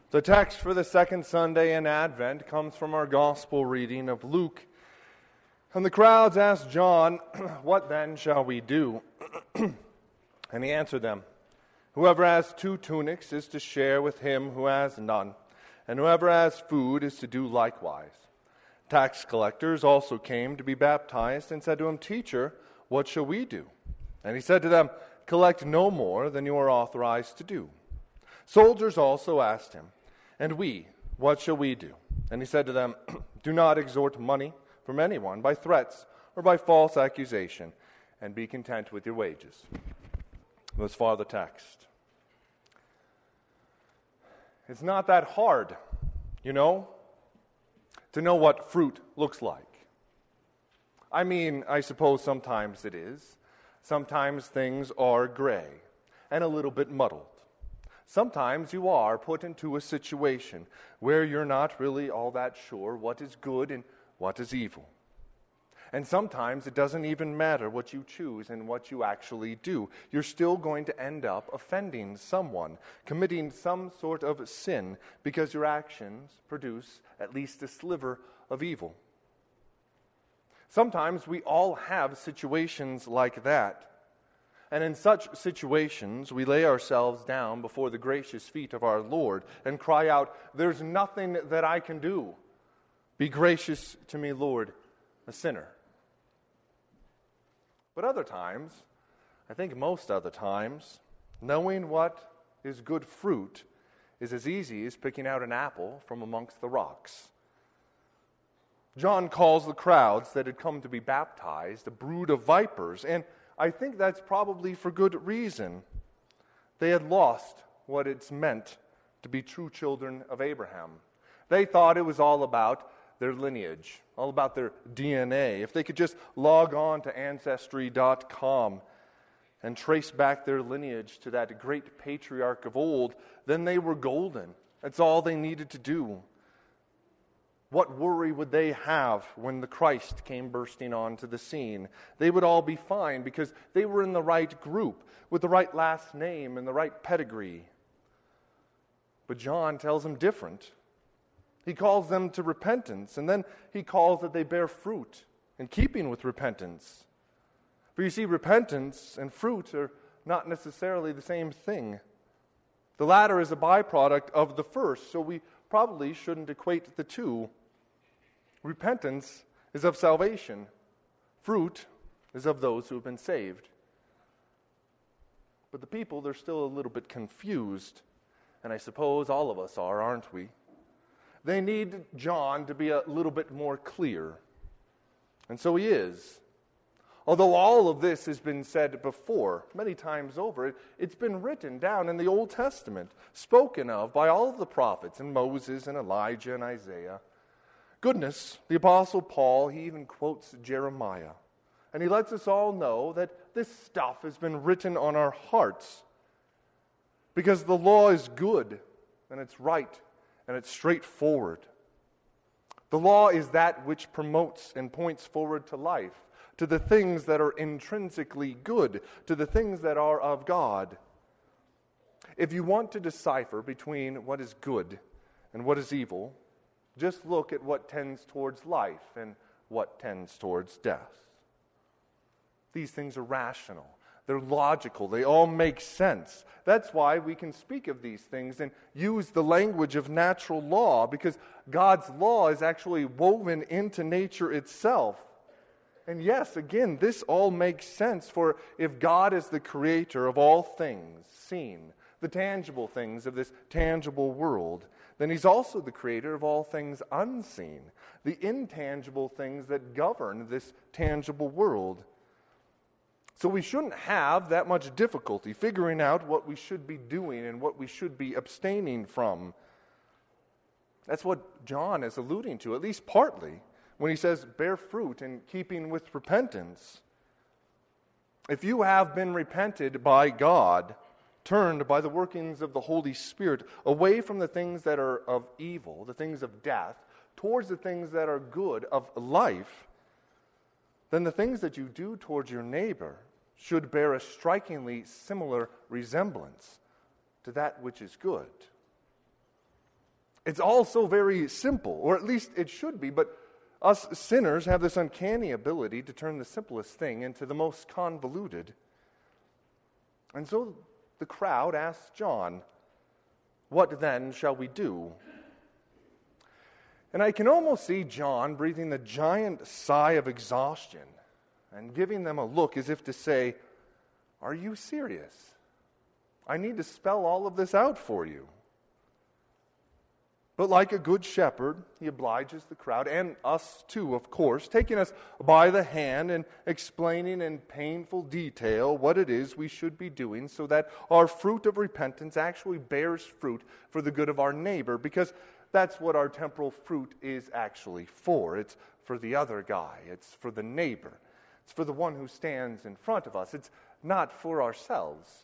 The text for the second Sunday in Advent comes from our gospel reading of Luke. And the crowds asked John, "What then shall we do?" And he answered them, "Whoever has 2 tunics is to share with him who has none, and whoever has food is to do likewise." Tax collectors also came to be baptized and said to him, "Teacher, what shall we do?" And he said to them, "Collect no more than you are authorized to do." Soldiers also asked him, "And we, what shall we do?" And he said to them, "Do not extort money from anyone by threats or by false accusation, and be content with your wages." Thus far the text. It's not that hard, to know what fruit looks like. I mean, I suppose sometimes it is. Sometimes things are gray and a little bit muddled. Sometimes you are put into a situation where you're not really all that sure what is good and what is evil. And sometimes it doesn't even matter what you choose and what you actually do. You're still going to end up offending someone, committing some sort of sin, because your actions produce at least a sliver of evil. Sometimes we all have situations like that. And in such situations, we lay ourselves down before the gracious feet of our Lord and cry out, "There's nothing that I can do. Be gracious to me, Lord, a sinner." But other times, I think most other times, knowing what is good fruit is as easy as picking out an apple from amongst the rocks. John calls the crowds that had come to be baptized a brood of vipers, and I think that's probably for good reason. They had lost what it's meant to be true children of Abraham. They thought it was all about their lineage, all about their DNA. If they could just log on to Ancestry.com and trace back their lineage to that great patriarch of old, then they were golden. That's all they needed to do. What worry would they have when the Christ came bursting onto the scene? They would all be fine because they were in the right group, with the right last name and the right pedigree. But John tells them different. He calls them to repentance, and then he calls that they bear fruit in keeping with repentance. For you see, repentance and fruit are not necessarily the same thing. The latter is a byproduct of the first, so we probably shouldn't equate the two. Repentance is of salvation. Fruit is of those who have been saved. But the people, they're still a little bit confused. And I suppose all of us are, aren't we? They need John to be a little bit more clear. And so he is. Although all of this has been said before, many times over, it's been written down in the Old Testament, spoken of by all of the prophets, and Moses and Elijah and Isaiah. Goodness, the Apostle Paul, he even quotes Jeremiah. And he lets us all know that this stuff has been written on our hearts. Because the law is good, and it's right, and it's straightforward. The law is that which promotes and points forward to life, to the things that are intrinsically good, to the things that are of God. If you want to decipher between what is good and what is evil, just look at what tends towards life and what tends towards death. These things are rational. They're logical. They all make sense. That's why we can speak of these things and use the language of natural law, because God's law is actually woven into nature itself. And yes, again, this all makes sense, for if God is the creator of all things seen, the tangible things of this tangible world, then he's also the creator of all things unseen, the intangible things that govern this tangible world. So we shouldn't have that much difficulty figuring out what we should be doing and what we should be abstaining from. That's what John is alluding to, at least partly, when he says bear fruit in keeping with repentance. If you have been repented by God, turned by the workings of the Holy Spirit away from the things that are of evil, the things of death, towards the things that are good, of life, then the things that you do towards your neighbor should bear a strikingly similar resemblance to that which is good. It's all so very simple, or at least it should be, but us sinners have this uncanny ability to turn the simplest thing into the most convoluted. And so the crowd asks John, "What then shall we do?" And I can almost see John breathing the giant sigh of exhaustion and giving them a look as if to say, "Are you serious? I need to spell all of this out for you." But like a good shepherd, he obliges the crowd, and us too, of course, taking us by the hand and explaining in painful detail what it is we should be doing so that our fruit of repentance actually bears fruit for the good of our neighbor, because that's what our temporal fruit is actually for. It's for the other guy. It's for the neighbor. It's for the one who stands in front of us. It's not for ourselves.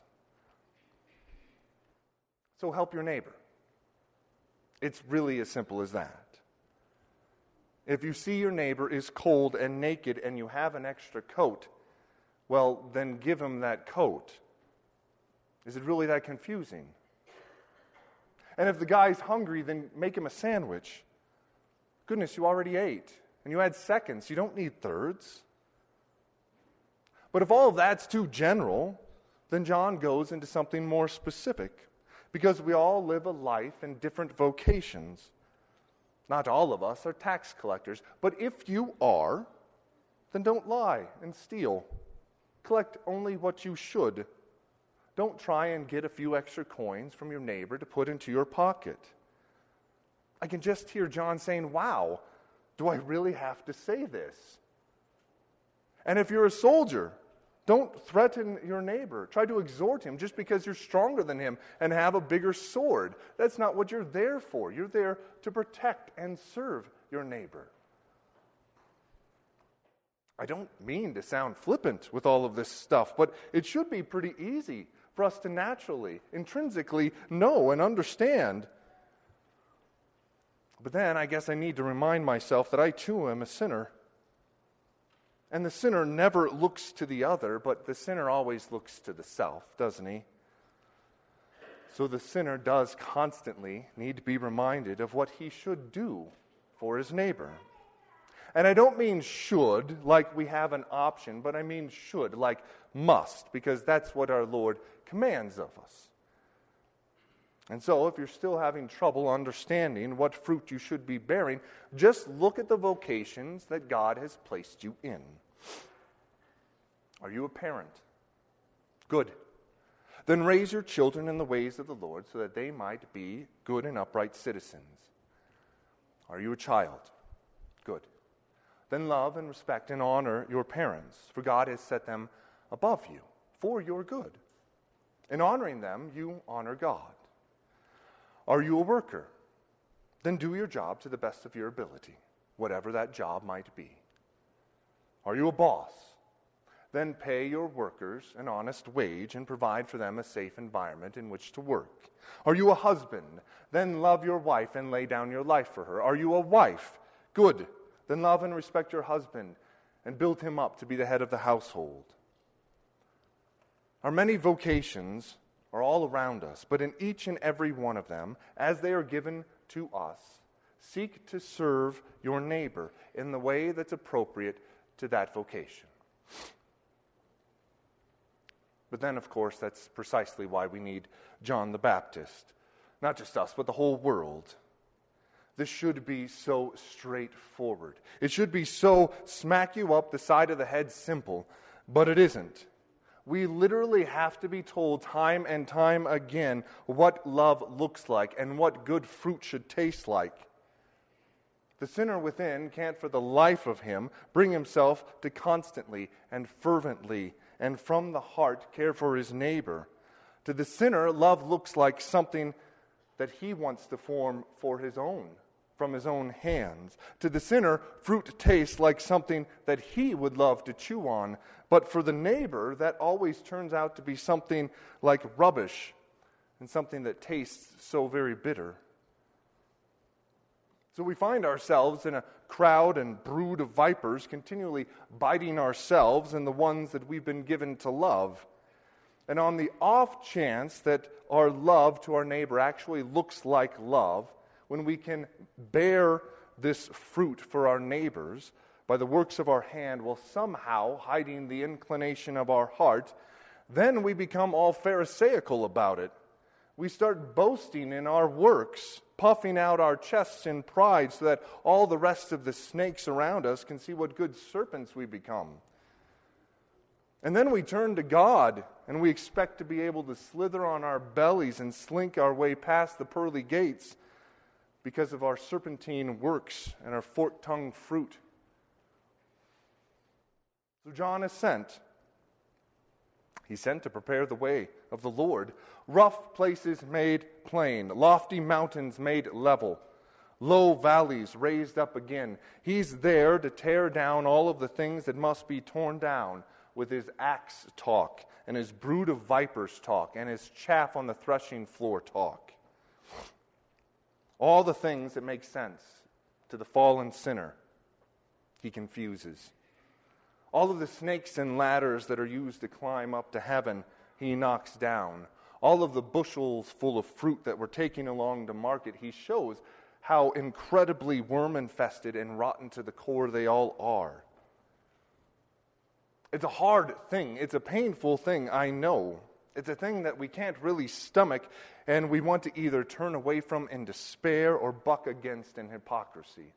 So help your neighbor. It's really as simple as that. If you see your neighbor is cold and naked and you have an extra coat, well, then give him that coat. Is it really that confusing? And if the guy's hungry, then make him a sandwich. Goodness, you already ate, and you had seconds. You don't need thirds. But if all of that's too general, then John goes into something more specific. Because we all live a life in different vocations. Not all of us are tax collectors, but if you are, then don't lie and steal. Collect only what you should. Don't try and get a few extra coins from your neighbor to put into your pocket. I can just hear John saying, "Wow, do I really have to say this?" And if you're a soldier, don't threaten your neighbor. Try to exhort him just because you're stronger than him and have a bigger sword. That's not what you're there for. You're there to protect and serve your neighbor. I don't mean to sound flippant with all of this stuff, but it should be pretty easy for us to naturally, intrinsically know and understand. But then I guess I need to remind myself that I too am a sinner. And the sinner never looks to the other, but the sinner always looks to the self, doesn't he? So the sinner does constantly need to be reminded of what he should do for his neighbor. And I don't mean should, like we have an option, but I mean should, like must, because that's what our Lord commands of us. And so if you're still having trouble understanding what fruit you should be bearing, just look at the vocations that God has placed you in. Are you a parent? Good. Then raise your children in the ways of the Lord so that they might be good and upright citizens. Are you a child? Good. Then love and respect and honor your parents, for God has set them above you for your good. In honoring them, you honor God. Are you a worker? Then do your job to the best of your ability, whatever that job might be. Are you a boss? Then pay your workers an honest wage and provide for them a safe environment in which to work. Are you a husband? Then love your wife and lay down your life for her. Are you a wife? Good. Then love and respect your husband and build him up to be the head of the household. Our many vocations are all around us, but in each and every one of them, as they are given to us, seek to serve your neighbor in the way that's appropriate to that vocation. But then, of course, that's precisely why we need John the Baptist. Not just us, but the whole world. This should be so straightforward. It should be so smack you up the side of the head simple, but it isn't. We literally have to be told time and time again what love looks like and what good fruit should taste like. The sinner within can't for the life of him bring himself to constantly and fervently and from the heart care for his neighbor. To the sinner, love looks like something that he wants to form for his own, from his own hands. To the sinner, fruit tastes like something that he would love to chew on. But for the neighbor, that always turns out to be something like rubbish and something that tastes so very bitter. So we find ourselves in a crowd and brood of vipers continually biting ourselves and the ones that we've been given to love. And on the off chance that our love to our neighbor actually looks like love, when we can bear this fruit for our neighbors by the works of our hand while somehow hiding the inclination of our heart, then we become all Pharisaical about it. We start boasting in our works, puffing out our chests in pride so that all the rest of the snakes around us can see what good serpents we become. And then we turn to God and we expect to be able to slither on our bellies and slink our way past the pearly gates because of our serpentine works and our forked-tongued fruit. So John is sent. He's sent to prepare the way of the Lord. Rough places made plain, lofty mountains made level, low valleys raised up again. He's there to tear down all of the things that must be torn down with his axe talk and his brood of vipers talk and his chaff on the threshing floor talk. All the things that make sense to the fallen sinner, he confuses. All of the snakes and ladders that are used to climb up to heaven, he knocks down. All of the bushels full of fruit that we're taking along to market, he shows how incredibly worm-infested and rotten to the core they all are. It's a hard thing. It's a painful thing, I know. It's a thing that we can't really stomach, and we want to either turn away from in despair or buck against in hypocrisy.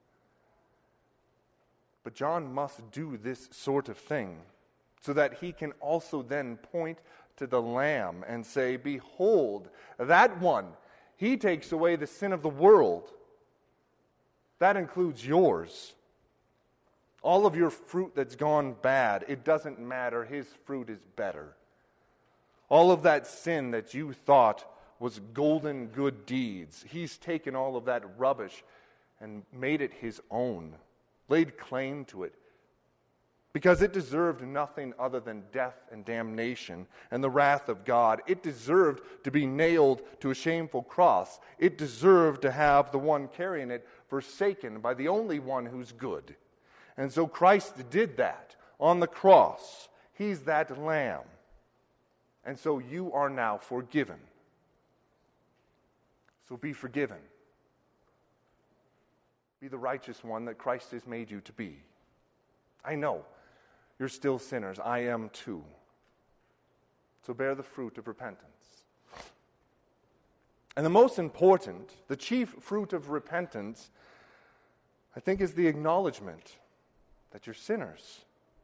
But John must do this sort of thing so that he can also then point to the Lamb and say, "Behold, that one, he takes away the sin of the world." That includes yours. All of your fruit that's gone bad, it doesn't matter. His fruit is better. All of that sin that you thought was golden good deeds, he's taken all of that rubbish and made it his own. Laid claim to it, because it deserved nothing other than death and damnation and the wrath of God. It deserved to be nailed to a shameful cross. It deserved to have the one carrying it forsaken by the only one who's good. And so Christ did that on the cross. He's that Lamb. And so you are now forgiven. So be forgiven. Be the righteous one that Christ has made you to be. I know you're still sinners. I am too. So bear the fruit of repentance. And the most important, the chief fruit of repentance, I think, is the acknowledgement that you're sinners.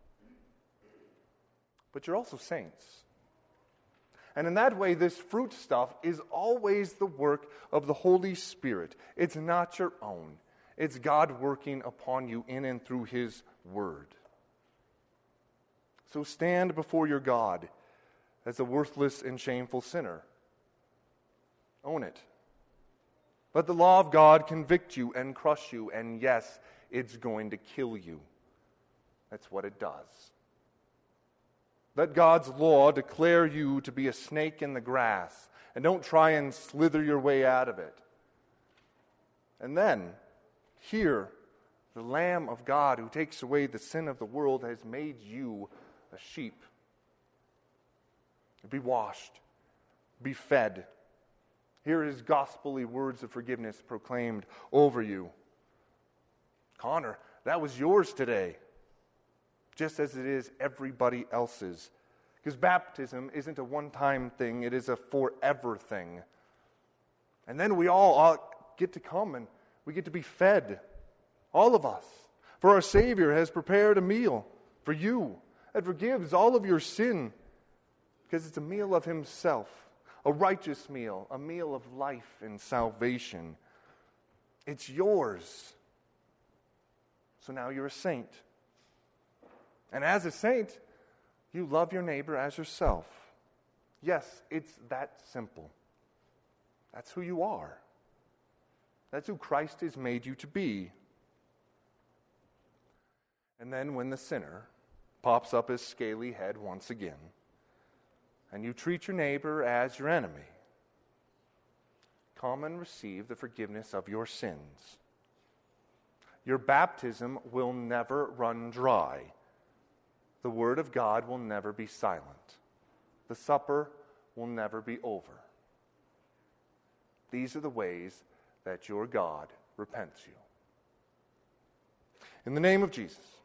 But you're also saints. And in that way, this fruit stuff is always the work of the Holy Spirit. It's not your own. It's God working upon you in and through his word. So stand before your God as a worthless and shameful sinner. Own it. Let the law of God convict you and crush you, and yes, it's going to kill you. That's what it does. Let God's law declare you to be a snake in the grass, and don't try and slither your way out of it. And then, here, the Lamb of God who takes away the sin of the world has made you a sheep. Be washed. Be fed. Hear his gospel-y words of forgiveness proclaimed over you. Connor, that was yours today, just as it is everybody else's. Because baptism isn't a one-time thing, it is a forever thing. And then we all get to come and we get to be fed, all of us. For our Savior has prepared a meal for you that forgives all of your sin, because it's a meal of himself, a righteous meal, a meal of life and salvation. It's yours. So now you're a saint. And as a saint, you love your neighbor as yourself. Yes, it's that simple. That's who you are. That's who Christ has made you to be. And then when the sinner pops up his scaly head once again, and you treat your neighbor as your enemy, come and receive the forgiveness of your sins. Your baptism will never run dry. The word of God will never be silent. The supper will never be over. These are the ways that your God repents you. In the name of Jesus.